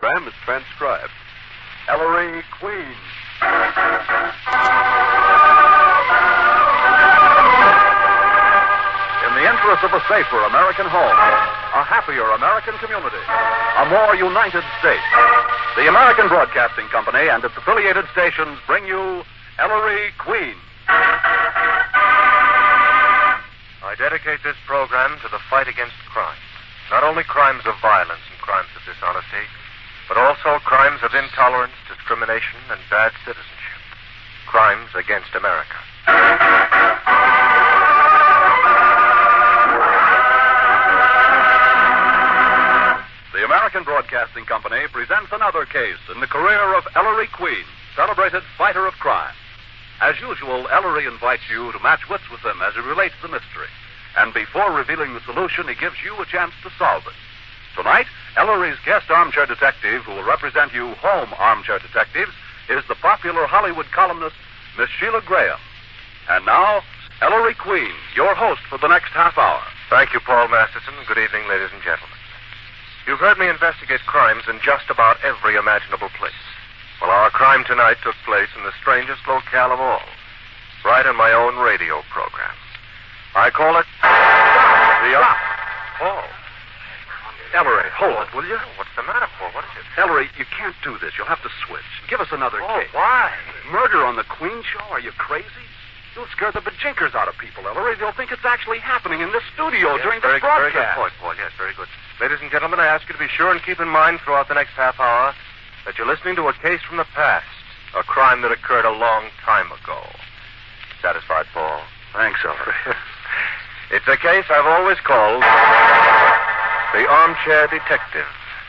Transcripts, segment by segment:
program is transcribed. Ellery Queen. In the interest of a safer American home, a happier American community, a more united state, the American Broadcasting Company and its affiliated stations bring you Ellery Queen. I dedicate this program to the fight against crime. Not only crimes of violence and crimes of dishonesty, but also crimes of intolerance, discrimination, and bad citizenship. Crimes against America. The American Broadcasting Company presents another case in the career of Ellery Queen, celebrated fighter of crime. As usual, Ellery invites you to match wits with him as he relates the mystery. And before revealing the solution, he gives you a chance to solve it. Tonight, Ellery's guest armchair detective, who will represent you home armchair detectives, is the popular Hollywood columnist, Miss Sheila Graham. And now, Ellery Queen, your host for the next half hour. Thank you, Paul Masterson. Good evening, ladies and gentlemen. You've heard me investigate crimes in just about every imaginable place. Well, our crime tonight took place in the strangest locale of all, right on my own radio program. I call it the Paul. Ellery, hold it, will you? What's the matter, Paul? What is it? Ellery, you can't do this. You'll have to switch. Give us another case. Why? Murder on the Queen Show? Are you crazy? You'll scare the bejinkers out of people, Ellery. They'll think it's actually happening in this studio during this broadcast. Very good point, Paul. Yes, very good. Ladies and gentlemen, I ask you to be sure and keep in mind throughout the next half hour that you're listening to a case from the past, a crime that occurred a long time ago. Satisfied, Paul? Thanks, Ellery. It's a case I've always called the Armchair Detective.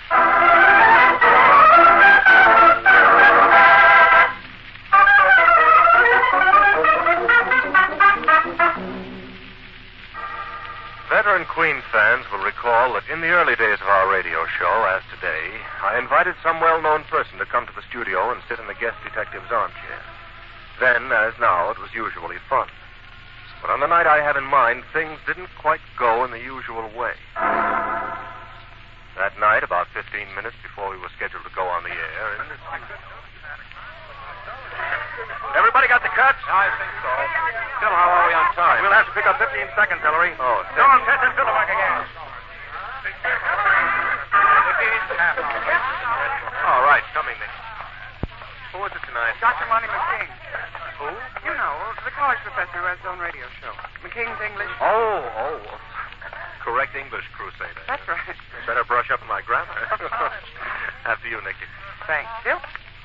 Veteran Queen fans will recall that in the early days of our radio show, as today, I invited some well-known person to come to the studio and sit in the guest detective's armchair. Then, as now, it was usually fun. But on the night I had in mind, things didn't quite go in the usual way. That night, about 15 minutes before we were scheduled to go on the air... Everybody got the cuts? I think so. Still, how are we on time? We'll have to pick up 15 seconds, Ellery. Oh, Go on, test and fill the back again. All right, coming, Nick. Who is it tonight? Dr. Monty McKing. Who? You know, the college professor who has his own radio show. McKing's English. Oh. Correct English crusader. That's right. Better brush up on my grammar. After you, Nicky. Thanks. Bill?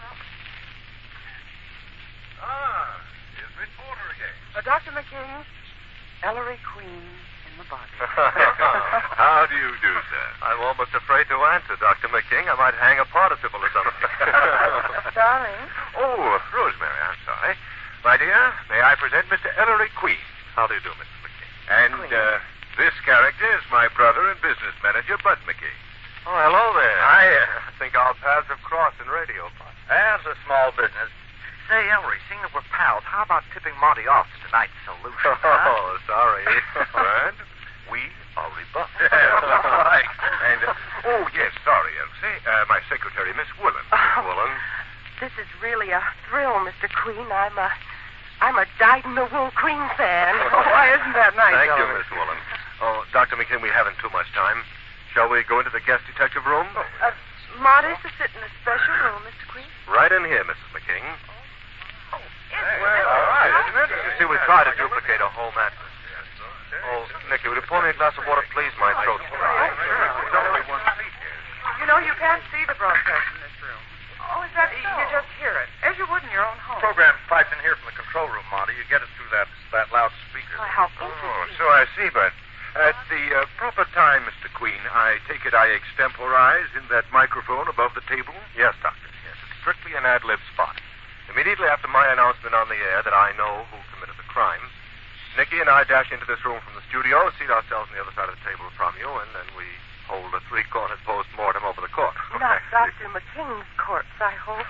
Here's Miss Porter again. Dr. McKing, Ellery Queen in the body. How do you do, sir? I'm almost afraid to answer, Dr. McKing. I might hang a participle or something. Darling. Oh, Rosemary, I'm sorry. My dear, may I present Mr. Ellery Queen? How do you do, Mrs. McKing? And this character is my brother and business manager, Bud McKing. Oh, hello there. I think our paths have crossed in radio, Bud. As a small business. Say, Ellery, seeing that we're pals, how about tipping Monty off to tonight's solution? Oh, sorry. Brad, we are rebuffed. Right. And, yes, sorry, Elsie. My secretary, Miss Woolen. Woolen? This is really a thrill, Mr. Queen. I'm a dyed-in-the-wool Queen fan. Why isn't that nice, Thank you, Ellery? Miss Woolen. Oh, Dr. McKim, we haven't too much time. Shall we go into the guest detective room? Monty's to sit in a special room, Mr. Queen. Right in here, Mrs. McKing. Well, all right, isn't it? You see, we try to duplicate a home atmosphere. Oh, Nicky, would you pour me a glass of water, please? My throat's dry. There's only one seat here. You know, you can't see the broadcast in this room. Oh, is that so? You just hear it, as you would in your own home. Program's piped in here from the control room, Monty. You get it through that loudspeaker. Well, how Oh, interesting. so I see, but at the proper time, Mr. Queen, I take it I extemporize in that microphone above the table? Yes, Doctor. Yes, it's strictly an ad-lib spot. Immediately after my announcement on the air that I know who committed the crime, Nicky and I dash into this room from the studio, seat ourselves on the other side of the table from you, and then we hold a three-cornered post-mortem over the corpse. Not Dr. McKing's corpse, I hope.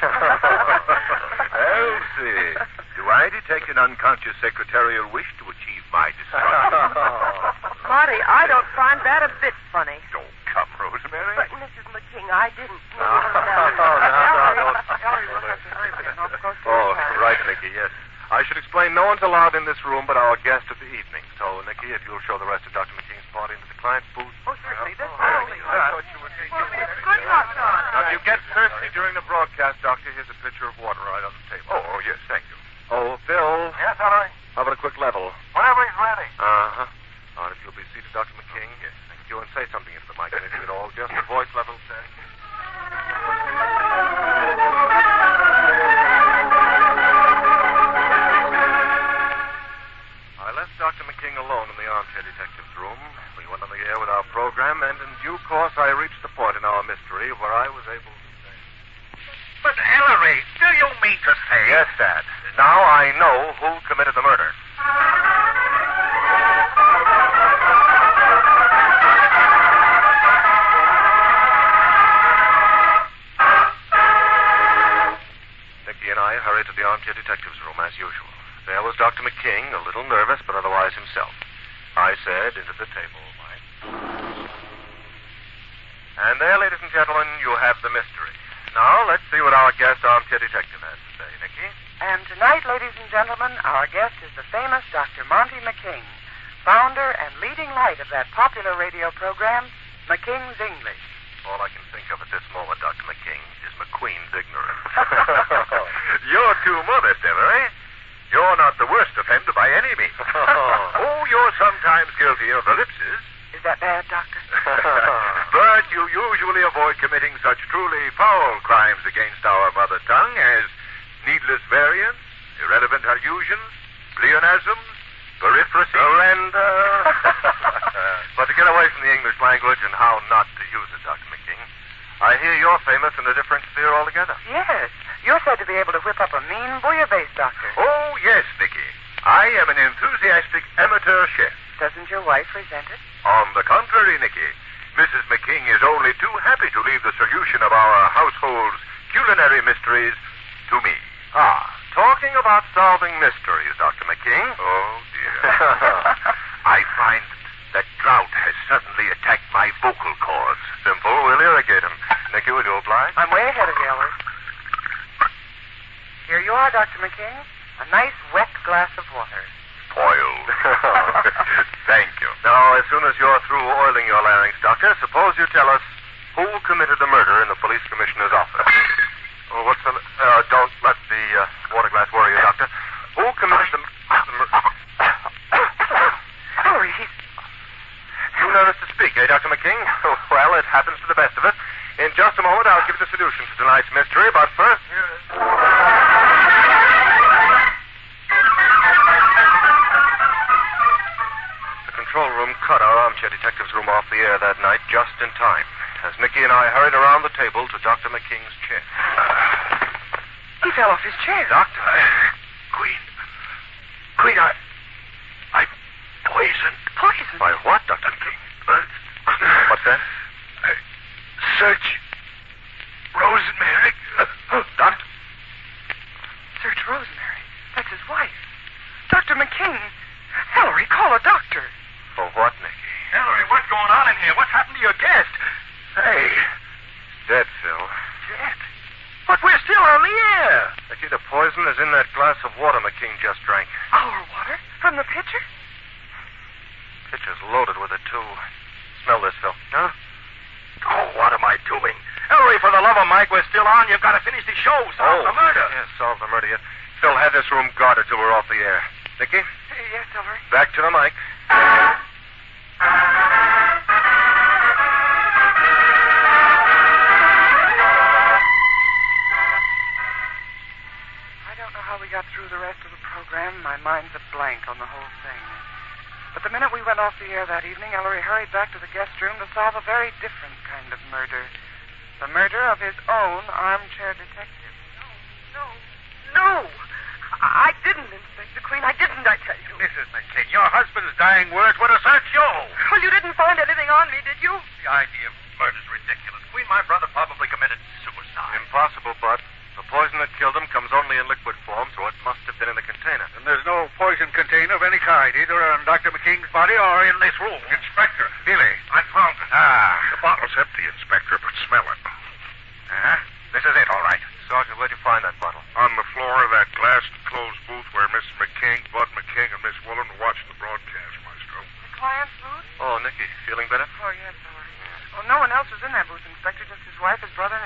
Elsie, do I detect an unconscious secretarial wish to achieve my destruction? Monty, I don't find that a bit funny. Don't come, Rosemary. But, Mrs. McKing, I didn't mean that. no one's allowed in this room but our guest of the evening. So, Nicky, if you'll show the rest of Dr. McKean's party into the client's booth. Oh, certainly. This I thought you would be... Good luck, John. Now, if you get thirsty during the broadcast, Doctor, here's a pitcher of water right on the table. Oh, yes, thank you. Oh, Phil. Yes, Ellery? How about a quick level? Whenever he's ready. Uh-huh. All right, if you'll be seated, Dr. McKing. Yes. Thank you, and say something into the mic, anything at all. Just the voice level, say. I left Dr. McKing alone in the armchair detective's room. We went on the air with our program, and in due course I reached the point in our mystery where I was able to say... But, Ellery, do you mean to say... Yes, Dad. Now I know who committed the murder. Nicky and I hurried to the armchair detective's room as usual. There was Dr. McKing, a little nervous, but otherwise himself. I said, into the table, Mike. And there, ladies and gentlemen, you have the mystery. Now, let's see what our guest armchair detective has to say. Nicky? And tonight, ladies and gentlemen, our guest is the famous Dr. Monty McKing, founder and leading light of that popular radio program, McKing's English. All I can think of at this moment, Dr. McKing, is McQueen's ignorance. You're too modest, Ellery. You're not the worst offender by any means. Oh, you're sometimes guilty of ellipses. Is that bad, Doctor? But you usually avoid committing such truly foul crimes against our mother tongue as needless variants, irrelevant allusions, pleonasms, periphrases. Surrender. But to get away from the English language and how not to use it, Dr. McKing, I hear you're famous in a different sphere altogether. Yes. You're said to be able to whip up a mean bouillabaisse, Doctor. Oh, yes, Nicky. I am an enthusiastic amateur chef. Doesn't your wife resent it? On the contrary, Nicky, Mrs. McKing is only too happy to leave the solution of our household's culinary mysteries to me. Ah, talking about solving mysteries, Dr. McKing. Oh, dear. I find that drought has suddenly attacked my vocal cords. Simple, we'll irrigate him. Nicky, will you oblige? I'm way ahead of you, Ellery. Here you are, Dr. McKing. A nice wet glass of water. Spoiled. Thank you. Now, as soon as you're through oiling your larynx, Doctor, suppose you tell us who committed the murder in the police commissioner's office. Oh, what's the... don't let the water glass worry you, Doctor. Who committed the murder... Ellery, he's... Too nervous to speak, eh, Dr. McKing? Well, it happens to the best of us. In just a moment, I'll give the solution to tonight's mystery, but first, here is... The control room cut our armchair detective's room off the air that night just in time, as Nicky and I hurried around the table to Dr. McKing's chair. He fell off his chair. Doctor? Queen, I'm poisoned. Poison? By what, Dr. McKing? What's that? Search Rosemary. Doctor? Search Rosemary. That's his wife. Dr. McKing. Ellery, call a doctor. For what, Nicky? Ellery, what's going on in here? What's happened to your guest? Hey. Dead, Phil. Dead? But we're still on the air. Nicky, the poison is in that glass of water McKing just drank. Our water? From the pitcher? Pitcher's loaded with it, too. Smell this, Phil. Huh? Oh, what am I doing? Ellery, for the love of Mike, we're still on. You've got to finish the show. Solve the murder. Yes, solve the murder. Yes. Phil, have this room guarded till we're off the air. Nicky? Yes, Ellery. Back to the mic. I don't know how we got through the rest of the program. My mind's a blank on the whole thing. But the minute we went off the air that evening, Ellery hurried back to the guest room to solve a very different kind of murder. The murder of his own armchair detective. No. I didn't, Inspector Queen. I didn't, I tell you. Mrs. McKing, your husband's dying words were to search you. Well, you didn't find anything on me, did you? The idea of murder's ridiculous. Queen, my brother probably committed suicide. Impossible, Bud. The poison that killed him comes only in liquid form, so it must have been in the container. And there's no poison container of any kind, either on Dr. McKing's body or in this room. Inspector. Billy. I found it. The bottle's empty, Inspector, but smell it. Uh-huh. This is it, all right. Sergeant, where'd you find that bottle? On the floor of that glass-enclosed booth where Miss McKing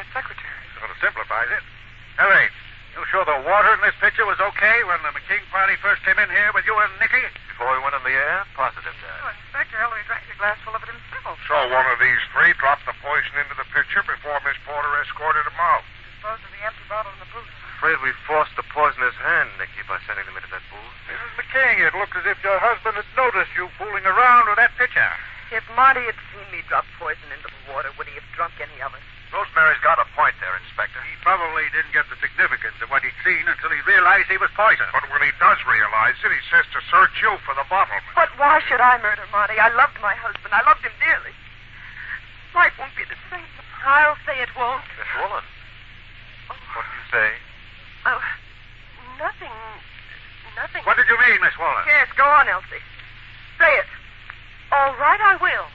secretary. Sort of simplifies it. Ellery, you sure the water in this picture was okay when the McKing party first came in here with you and Nicky? Before we went on the air? Positive, Dad. Oh, Inspector, Ellery drank a glass full of it himself. So one of these three dropped the poison into the picture before Miss Porter escorted him out. Disposed of the empty bottle in the booth. Afraid we forced the poisoner's hand, Nicky, by sending them into that booth. Mrs. McKing, it looked as if your husband had noticed you fooling around with that picture. If Marty had seen me drop poison into the water, would he have drunk any of it? Rosemary's got a point there, Inspector. He probably didn't get the significance of what he'd seen until he realized he was poisoned. But when he does realize it, he says to search you for the bottle. But why should I murder Marty? I loved my husband. I loved him dearly. Life won't be the same. I'll say it won't. Miss Woolen. What did you say? Oh, nothing. Nothing. What did you mean, Miss Waller? Yes, go on, Elsie. Say it. All right, I will.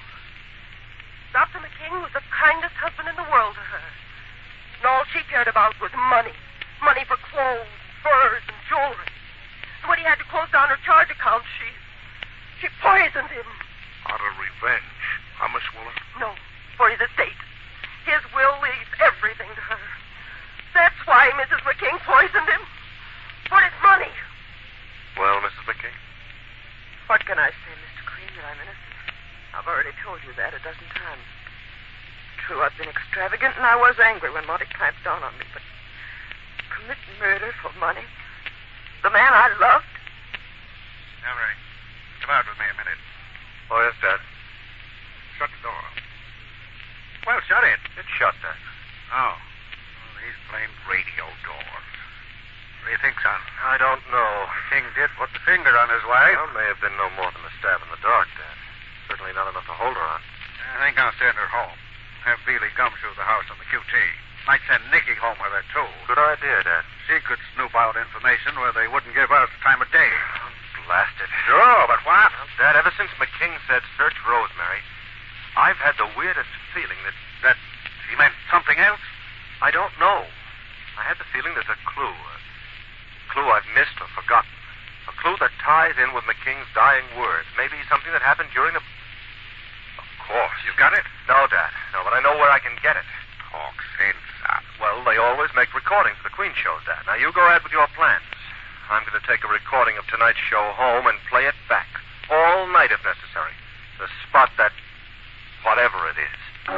Dr. McKing was the kindest husband in the world to her. And all she cared about was money. Money for clothes, furs, and jewelry. And when he had to close down her charge account, she poisoned him. Out of revenge. Huh, Miss Waller? No, for his estate. His will leaves everything to her. That's why Mrs. McKing poisoned him. For his money. Well, Mrs. McKing? What can I say, Mr. Green, that I'm innocent? I've already told you that a dozen times. True, I've been extravagant, and I was angry when Marty clamped down on me, but commit murder for money? The man I loved? Ellery, come out with me a minute. Oh, yes, Dad. Shut the door. Well, shut it. It's shut, Dad. Oh. Well, these blamed radio doors. What do you think, son? I don't know. King did put the finger on his wife. Well, may have been no more than a stab in the dark, Dad. Certainly not enough to hold her on. I think I'll send her home. Have Beely Gumshoe the house on the QT. Might send Nicky home with her, too. Good idea, Dad. She could snoop out information where they wouldn't give us the time of day. Blast it. Sure, but what? Well, Dad, ever since McKing said search Rosemary, I've had the weirdest feeling that he meant something else? I don't know. I had the feeling there's a clue I've missed or forgotten. A clue that ties in with McKing's dying words. Maybe something that happened during the... Of course. You've got it? No, Dad. No, but I know where I can get it. Talk sense, son. Well, they always make recordings for the Queen shows, Dad. Now, you go ahead with your plans. I'm going to take a recording of tonight's show home and play it back. All night, if necessary. To spot that... whatever it is.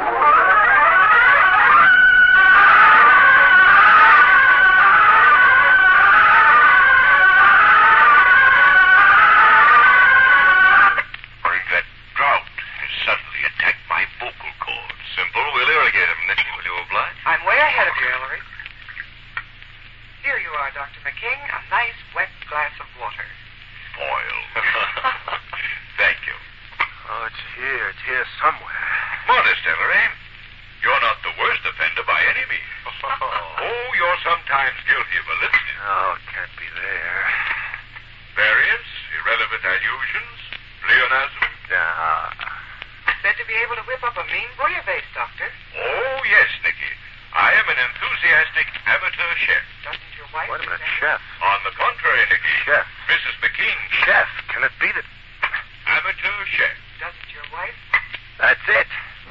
I'm way ahead of you, Ellery. Here you are, Dr. McKing. A nice, wet glass of water. Spoiled. Thank you. Oh, it's here somewhere. Modest, Ellery. You're not the worst offender by any means. Oh, you're sometimes guilty of eliciting. Oh, it can't be there. Variance, irrelevant allusions, pleonasm. Yeah. Said to be able to whip up a mean bouillabaisse, Doctor. Oh, yes, Nicky. I am an enthusiastic amateur chef. Doesn't your wife... Wait a minute, do that? chef. On the contrary, Nicky. Chef. Mrs. McKing. Chef, can it be that... Amateur chef. Doesn't your wife... That's it.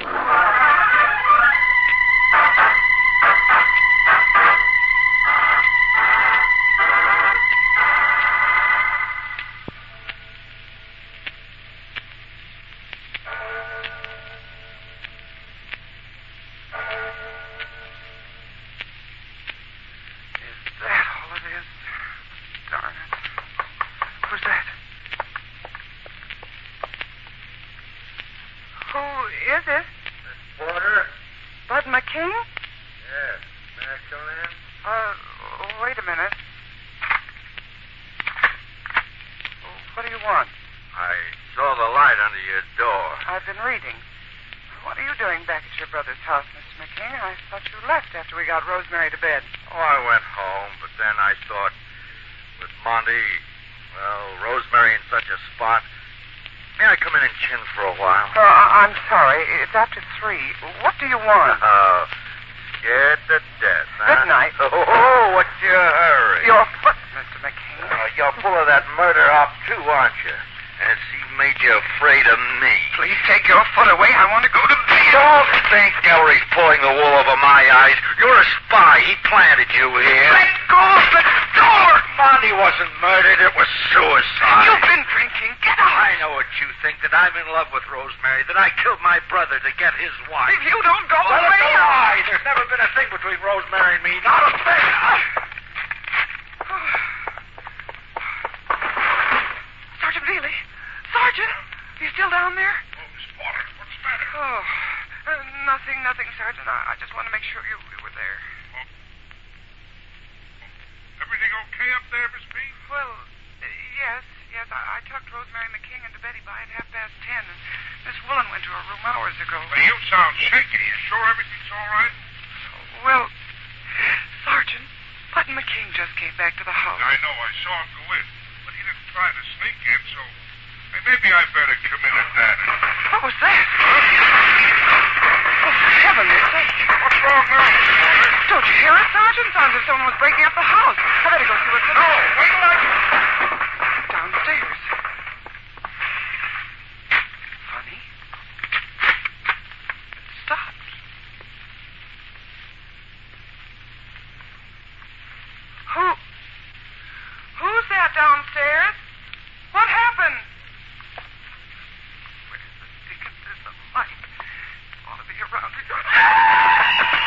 McKing? Yes. May I come in? Wait a minute. What do you want? I saw the light under your door. I've been reading. What are you doing back at your brother's house, Mr. McKing? I thought you left after we got Rosemary to bed. Oh, I went home, but then I thought, with Monty, Rosemary in such a spot, may I come in and chin for a while? I'm sorry. It's after 3. What do you want? Oh, scared to death, huh? Good night. Oh, what's your hurry? Your foot, Mr. McKing. You're full of that murder op, too, aren't you? Has he made you afraid of me? Please take your foot away. I want to go to bed. Don't think Ellery's pulling the wool over my eyes. You're a spy. He planted you here. Let go of the door! Monty wasn't murdered. It was suicide. You've been drinking. Get out! I know what you think, that I'm in love with Rosemary, that I killed my brother to get his wife. If you don't go Well, away... it's a lie. There's never been a thing between Rosemary and me. Not a thing. Sergeant Veely? Sergeant? You still down there? Oh, Miss Porter, what's the matter? Oh, nothing, Sergeant. I just want to make sure you were there. Everything okay up there, Miss P? Well, yes. I tucked Rosemary McKing into Betty by at 10:30, and Miss Woolen went to her room hours ago. Well, you sound shaky. You sure everything's all right? Well, Sergeant, Button McKing just came back to the house. I know. I saw him go in. But he didn't try to sneak in, so maybe I better come in at that. What was that? Oh, for heaven's sake. What's wrong now, Miss Porter? Don't you hear it, Sergeant? Sounds as if someone was breaking up the house. I better go see what's the matter. Wait till I... Downstairs. Funny. It stopped. Who's that downstairs? What happened? Where's the dickens is the light? Ought to be around here.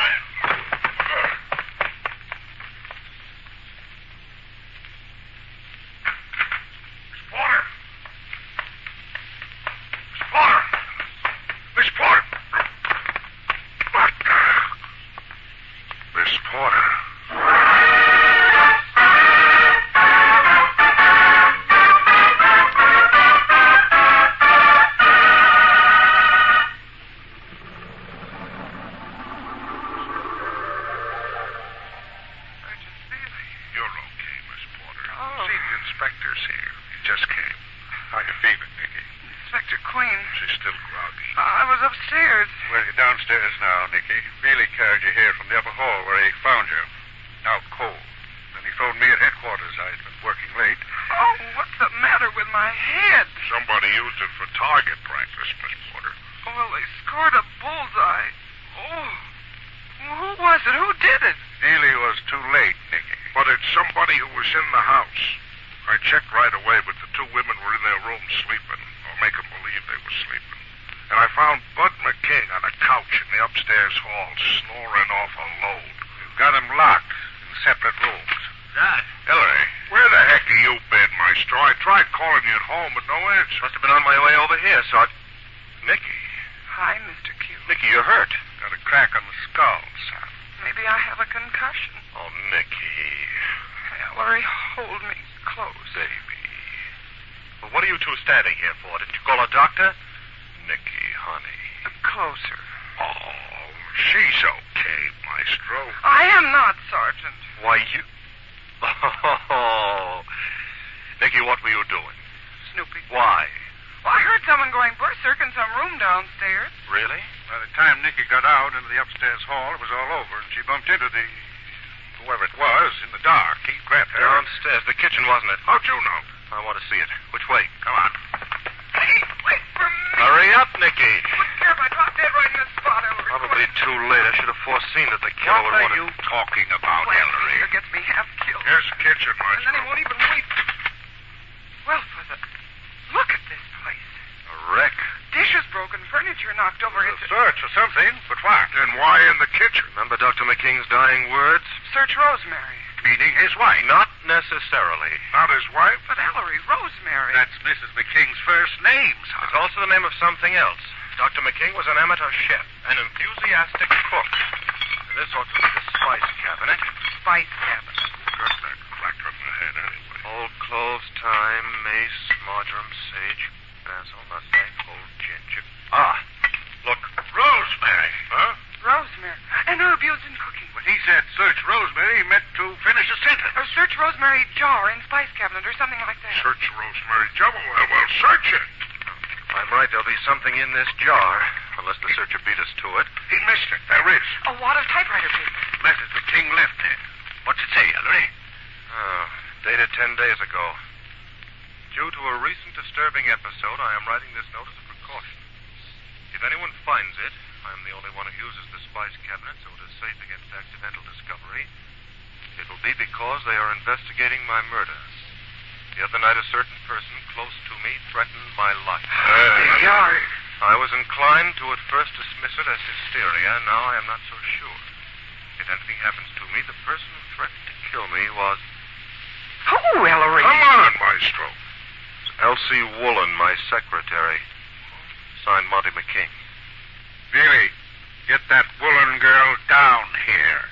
Inspector's here. He just came. How you feeling, Nicky? Inspector Queen. She's still groggy. I was upstairs. Well, you're downstairs now, Nicky. Billy carried you here from the upper hall where he found you. Out cold. Then he phoned me at headquarters. I'd been working late. Oh, what's the matter with my head? Somebody used it for target practice, Miss Porter. Well, they scored a bullseye. Oh. Who was it? Who did it? Neely was too late, Nicky. But it's somebody who was in the house. I checked right away, but the two women were in their room sleeping, or make 'em believe they were sleeping. And I found Bud McKing on a couch in the upstairs hall, snoring off a load. We've got him locked in separate rooms. Dad. Hillary, where the heck have you been, Maestro? I tried calling you at home, but no answer. Must have been on my way over here, Sergeant. Nicky. Hi, Mr. Q. Nicky, you're hurt. Got a crack on the skull, son. Maybe I have a concussion. Oh, Nicky. Ellery, hold me close. Baby. Well, what are you two standing here for? Didn't you call a doctor? Nicky, honey. Closer. Oh, she's okay, Maestro. I am not, Sergeant. Why, you... Oh. Nicky, what were you doing? Snooping. Why? Well, I heard someone going berserk in some room downstairs. Really? By the time Nicky got out into the upstairs hall, it was all over, and she bumped into whoever it was, in the dark. He grabbed her. Downstairs. The kitchen, wasn't it? How'd you know? I want to see it. Which way? Come on. Hey, wait for me. Hurry up, Nicky. Wouldn't care if I dropped dead right in this spot, Ellery. Probably too late. I should have foreseen that the killer would What want are you talking about, Well, Ellery? Peter gets me half killed. Here's the kitchen, And then he Maestro. won't even wait. Well, for the... Look at this place. A wreck. Dishes broken, furniture knocked over. A search or something, but what? Then why in the kitchen? Remember Dr. McKing's dying words? Search Rosemary. Meaning his wife. Not necessarily. Not his wife? But Ellery, Rosemary. That's Mrs. McKing's first name, son. It's also the name of something else. Dr. McKing was an amateur chef, an enthusiastic cook. And this ought to be the spice cabinet. Spice cabinet. Got that crack on the head anyway. Old cloves, thyme, mace, marjoram, sage, basil, nutmeg, old ginger. Ah, look. Rosemary. Huh? Rosemary. And herb used in cooking. When he said search Rosemary, he meant to finish a sentence. Or search Rosemary jar in spice cabinet or something like that. Search Rosemary Jumble. Well, search it. If I'm right, there'll be something in this jar, unless the searcher beat us to it. He missed it. There is. A wad of typewriter paper. Mrs. McKing left it. What's it say, Ellery? Oh, dated 10 days ago. Due to a recent disturbing episode, I am writing this note as a precaution. If anyone finds it, I'm the only one who uses the spice cabinet, so it is safe against accidental discovery. It will be because they are investigating my murder. The other night, a certain person close to me threatened my life. I was inclined to at first dismiss it as hysteria. Now I am not so sure. If anything happens to me, the person who threatened to kill me was... Oh, Ellery. Come on, Maestro. Elsie Woolen, my secretary. Signed Monty McKing. Billy, get that Woolen girl down here.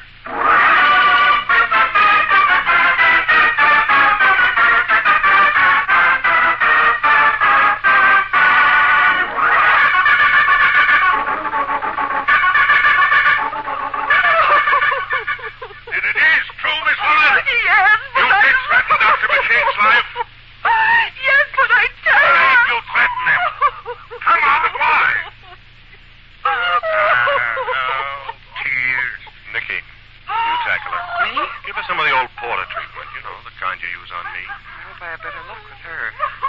And it is true, Miss Woolen? Yes, but You did threaten Dr. McKing's life? Yes, but I can't. All right, you threaten him. Come on, why? Tears. Nicky, you tackle her. Me? Give her some of the old porter treatment. You know, the kind you use on me. I hope I have better luck with her.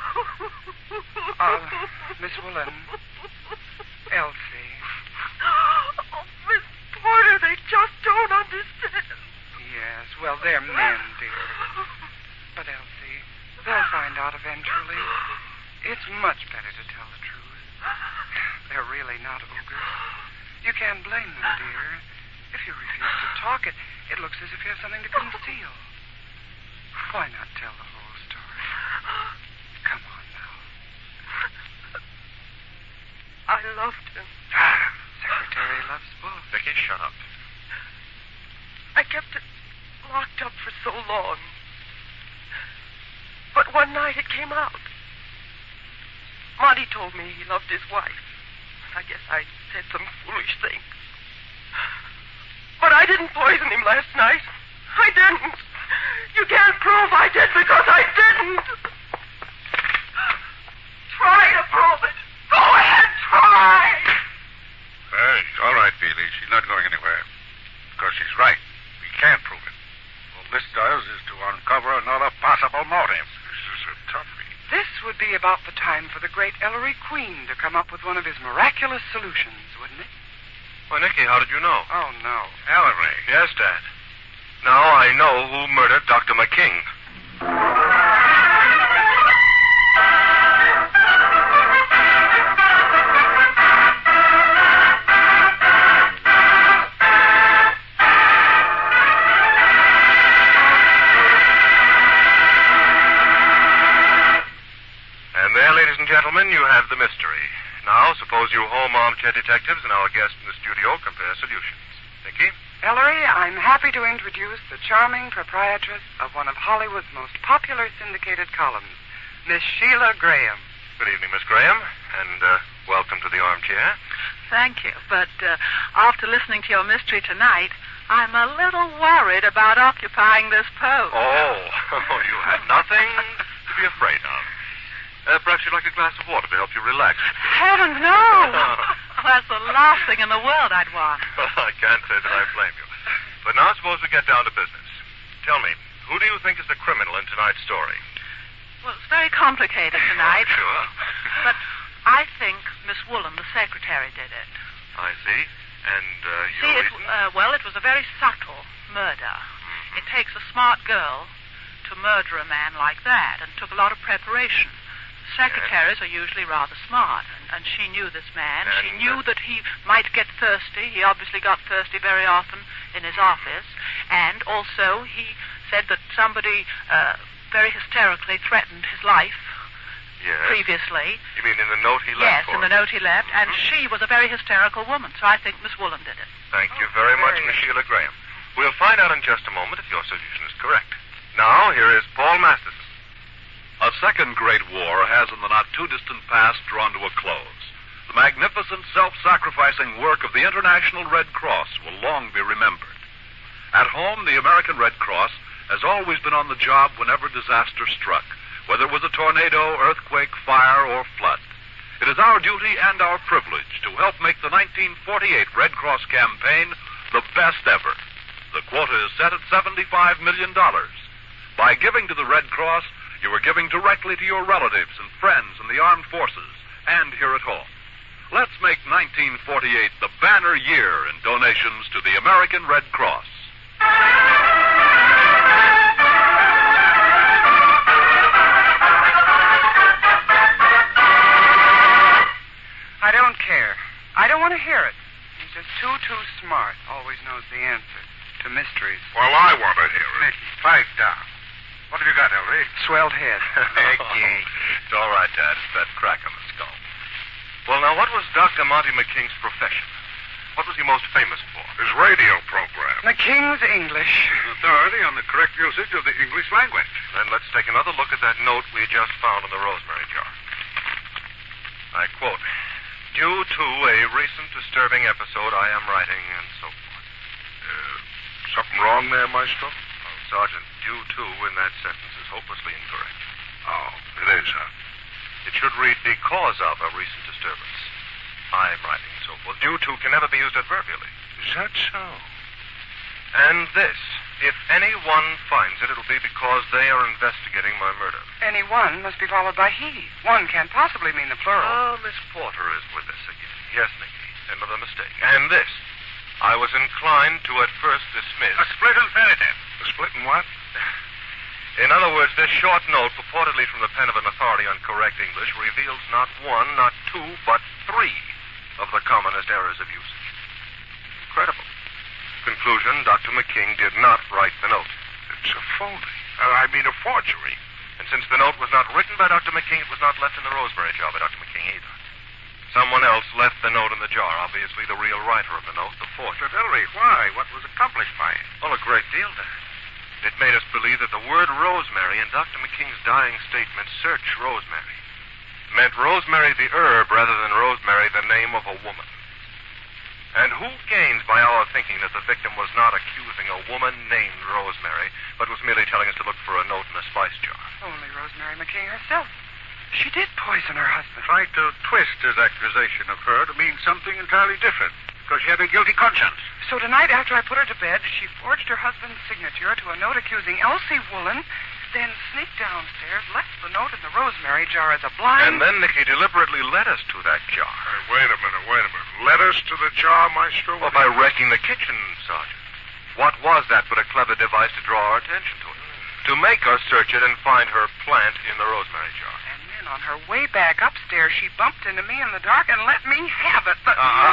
Miss Woolen. Elsie. Oh, Miss Porter, they just don't understand. Yes, well, they're men, dear. But, Elsie, they'll find out eventually. It's much better to tell the truth. They're really not ogres. You can't blame them, dear. If you refuse to talk, it looks as if you have something to conceal. Why not tell the whole story? Come on now. I loved him. Secretary loves both. Nicky, shut up. I kept it locked up for so long. But one night it came out. Monty told me he loved his wife. I guess I said some foolish things. But I didn't poison him last night. I didn't. You can't prove I did because I didn't. Try to prove it. Go ahead, try. All right, Billy. She's not going anywhere. Because she's right. We can't prove it. All this does is to uncover another possible motive. This is a toughie. This would be about the time for the great Ellery Queen to come up with one of his miraculous solutions, wouldn't it? Why, Nicky, how did you know? Oh, no. Ellery. Yes, Dad. Now I know who murdered Dr. McKing. And there, ladies and gentlemen, you have the mystery. Now, suppose you home armchair detectives and our guest in the studio compare solutions. Nicky? Ellery, I'm happy to introduce the charming proprietress of one of Hollywood's most popular syndicated columns, Miss Sheila Graham. Good evening, Miss Graham, and welcome to the armchair. Thank you, but after listening to your mystery tonight, I'm a little worried about occupying this post. Oh, you had nothing to be afraid of. Perhaps you'd like a glass of water to help you relax. Heavens, no! That's the last thing in the world I'd want. Well, I can't say that I blame you. But now suppose we get down to business. Tell me, who do you think is the criminal in tonight's story? Well, it's very complicated tonight. Sure. But I think Miss Woolen, the secretary, did it. I see. And your See, reason? it was a very subtle murder. It takes a smart girl to murder a man like that, and took a lot of preparation. Secretaries are usually rather smart, and she knew this man. And she knew that he might get thirsty. He obviously got thirsty very often in his office. And also he said that somebody very hysterically threatened his life previously. You mean in the note he left Yes, for in the note he left. And she was a very hysterical woman, so I think Miss Woolen did it. Thank you very much, Miss Sheila Graham. We'll find out in just a moment if your solution is correct. Now, here is Paul Masterson. A second great war has in the not-too-distant past drawn to a close. The magnificent self-sacrificing work of the International Red Cross will long be remembered. At home, the American Red Cross has always been on the job whenever disaster struck, whether it was a tornado, earthquake, fire, or flood. It is our duty and our privilege to help make the 1948 Red Cross campaign the best ever. The quota is set at $75 million. By giving to the Red Cross, you are giving directly to your relatives and friends in the armed forces and here at home. Let's make 1948 the banner year in donations to the American Red Cross. I don't care. I don't want to hear it. He's just too smart. Always knows the answer to mysteries. Well, I want to hear it. Nicky, pipe down. What have you got, Ellery? Swelled head. Nicky. It's all right, Dad. It's that crack on the skull. Well, now, what was Dr. Monty McKing's profession? What was he most famous for? His radio program. McKing's English. Authority on the correct usage of the English language. Then let's take another look at that note we just found in the rosemary jar. I quote, "Due to a recent disturbing episode, I am writing," and so forth. Something wrong there, Maestro? Well, Sergeant, "due to" in that sentence is hopelessly incorrect. Oh, it is, huh? It should read "because of a recent disturbance. I'm writing," and so forth. "Due to" can never be used adverbially. Is that so? And this, if anyone finds it, it'll be because they are investigating my murder. Any one must be followed by he. One can't possibly mean the plural. Oh, Miss Porter is with us again. Yes, Nicky. Another mistake. And this, I was inclined to at first dismiss. A split infinitive. The split in what? In other words, this short note, purportedly from the pen of an authority on correct English, reveals not one, not two, but three of the commonest errors of usage. Incredible. Conclusion, Dr. McKing did not write the note. It's a phony. I mean a forgery. And since the note was not written by Dr. McKing, it was not left in the rosemary jar by Dr. McKing either. Someone else left the note in the jar, obviously the real writer of the note, the forger. But, Ellery, why? What was accomplished by it? Well, a great deal, Dad. It made us believe that the word rosemary in Dr. McKing's dying statement, "search rosemary," meant rosemary the herb rather than rosemary the name of a woman. And who gains by our thinking that the victim was not accusing a woman named Rosemary, but was merely telling us to look for a note in a spice jar? Only Rosemary McKing herself. She did poison her husband. Tried to twist his accusation of her to mean something entirely different, because she had a guilty conscience. So tonight, after I put her to bed, she forged her husband's signature to a note accusing Elsie Woolen, then sneaked downstairs, left the note in the rosemary jar as a blind... And then Nicky deliberately led us to that jar. Hey, wait a minute. Led us to the jar, Maestro? Well, by wrecking the kitchen, Sergeant. What was that but a clever device to draw our attention to it? To make us search it and find her plant in the rosemary jar. And then on her way back upstairs, she bumped into me in the dark and let me have it.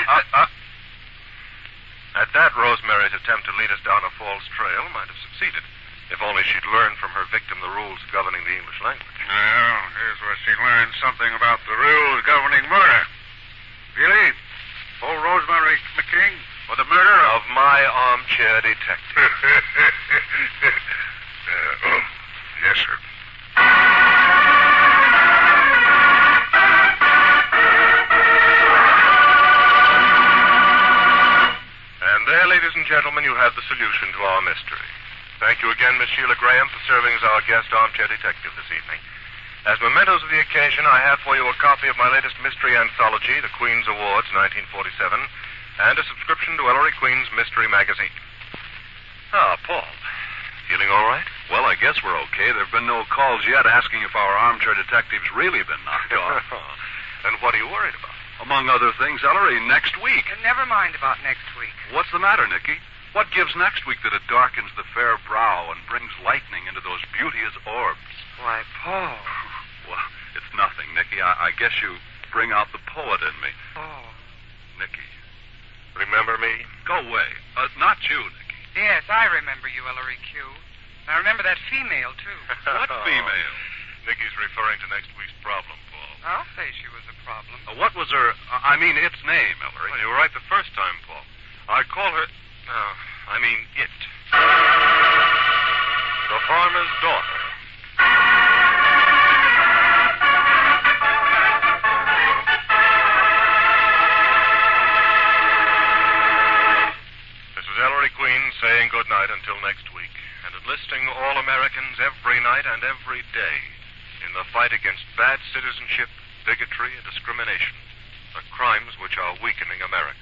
At that, Rosemary's attempt to lead us down a false trail might have succeeded, if only she'd learned from her victim the rules governing the English language. Well, here's where she learned something about the rules governing murder. Really? Old Rosemary McKing? For the murder of my armchair detective. Yes, sir. And there, ladies and gentlemen, you have the solution to our mystery. Thank you again, Miss Sheila Graham, for serving as our guest armchair detective this evening. As mementos of the occasion, I have for you a copy of my latest mystery anthology, The Queen's Awards, 1947, and a subscription to Ellery Queen's Mystery Magazine. Paul. Feeling all right? Well, I guess we're okay. There have been no calls yet asking if our armchair detective's really been knocked off. And what are you worried about? Among other things, Ellery, next week. And never mind about next week. What's the matter, Nicky? What gives next week that it darkens the fair brow and brings lightning into those beauteous orbs? Why, Paul. Well, it's nothing, Nicky. I guess you bring out the poet in me. Oh. Nicky. Remember me? Go away. Not you, Nicky. Yes, I remember you, Ellery Q. I remember that female, too. What female? Nicky's referring to next week's problem, Paul. I'll say she was a problem. What was her... its name, Ellery. Well, you were right the first time, Paul. I call her... it. The farmer's daughter. This is Ellery Queen saying good night until next week, and enlisting all Americans every night and every day in the fight against bad citizenship, bigotry, and discrimination, the crimes which are weakening America.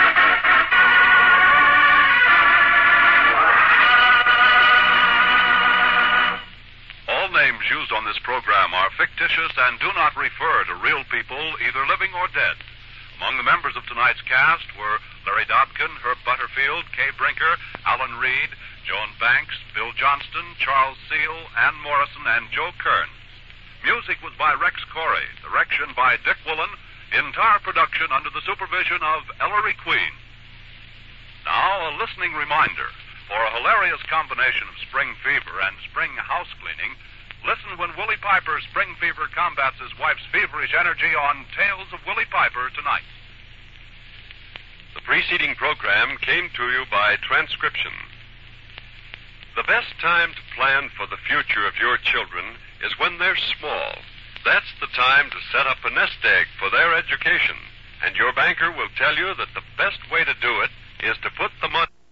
All names used on this program are fictitious and do not refer to real people, either living or dead. Among the members of tonight's cast were Larry Dobkin, Herb Butterfield, Kay Brinker, Alan Reed, Joan Banks, Bill Johnston, Charles Seal, Ann Morrison, and Joe Kearns. Music was by Rex Corey, direction by Dick Woolen, entire production under the supervision of Ellery Queen. Now, a listening reminder. For a hilarious combination of spring fever and spring house cleaning, listen when Willie Piper's spring fever combats his wife's feverish energy on Tales of Willie Piper tonight. The preceding program came to you by transcription. The best time to plan for the future of your children is when they're small. That's the time to set up a nest egg for their education. And your banker will tell you that the best way to do it is to put the money